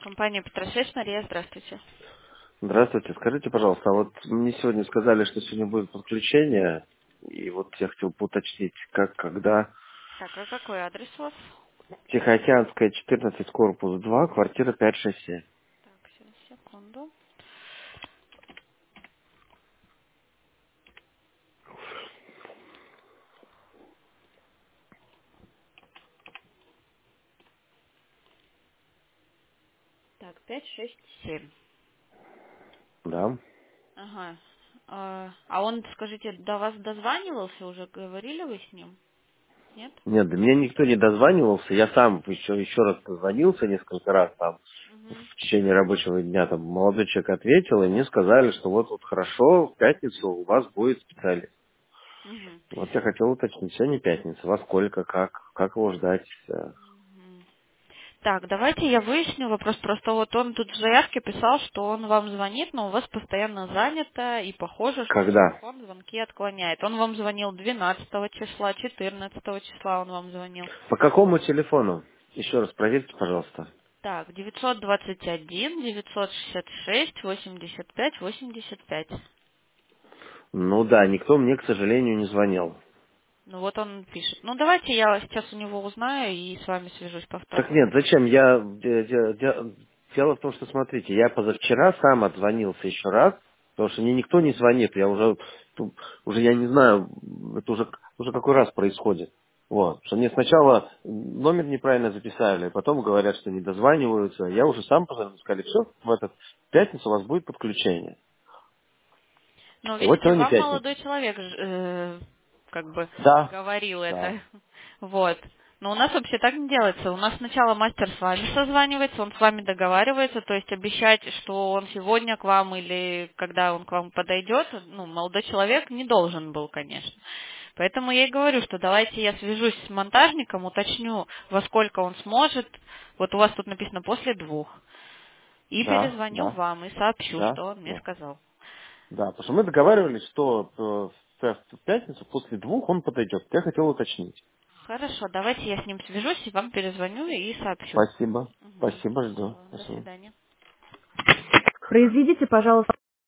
Компания Петросвязь, Мария, здравствуйте. Здравствуйте. Скажите, пожалуйста, а вот мне сегодня сказали, что сегодня будет подключение, и вот я хотел бы уточнить, как, когда. Так, а какой адрес у вас? Тихоокеанская, 14, корпус 2, квартира 567. Так, сейчас, секунду. Так, 567. Да. Ага. А он, скажите, до вас дозванивался уже? Говорили вы с ним? Нет? Нет, до меня никто не дозванивался, я сам еще раз позвонился несколько раз там Угу. в течение рабочего дня, там молодой человек ответил, и мне сказали, что вот хорошо, в пятницу у вас будет специалист. Угу. Вот я хотел уточнить, сегодня пятница, во сколько, как его ждать, Так, давайте я выясню вопрос. Просто вот он тут в заявке писал, что он вам звонит, но у вас постоянно занято, и похоже, что когда. телефон звонки отклоняет. Он вам звонил 12 числа, 14 числа он вам звонил. По какому телефону? Еще раз проверьте, пожалуйста. Так, 921 966 85 85. Ну да, никто мне, к сожалению, не звонил. Ну вот он пишет. Ну давайте я сейчас у него узнаю и с вами свяжусь Так повторно. нет, зачем? Дело в том, что, смотрите, я позавчера сам отзвонился еще раз, потому что мне никто не звонит. Я уже я не знаю, это уже какой раз происходит. Вот. Что мне сначала номер неправильно записали, потом говорят, что не дозваниваются. Я уже сам позвонил, сказали, все, в пятницу у вас будет подключение. Но И вот видите, сегодня вам пятница. молодой человек как бы Да, говорил да. это. Вот. Но у нас вообще так не делается. У нас сначала мастер с вами созванивается, он с вами договаривается, то есть обещать, что он сегодня к вам или когда он к вам подойдет, ну, молодой человек не должен был, конечно. Поэтому я и говорю, что давайте я свяжусь с монтажником, уточню, во сколько он сможет. Вот у вас тут написано после 2. И Да, перезвоню да, вам и сообщу, да, что он мне да. сказал. Да, потому что мы договаривались, что в пятницу после 2 он подойдет. Я хотел уточнить. Хорошо, давайте я с ним свяжусь и вам перезвоню и сообщу. Спасибо. Мгм. Спасибо, жду. Все, до Спасибо. свидания. Произведите, пожалуйста,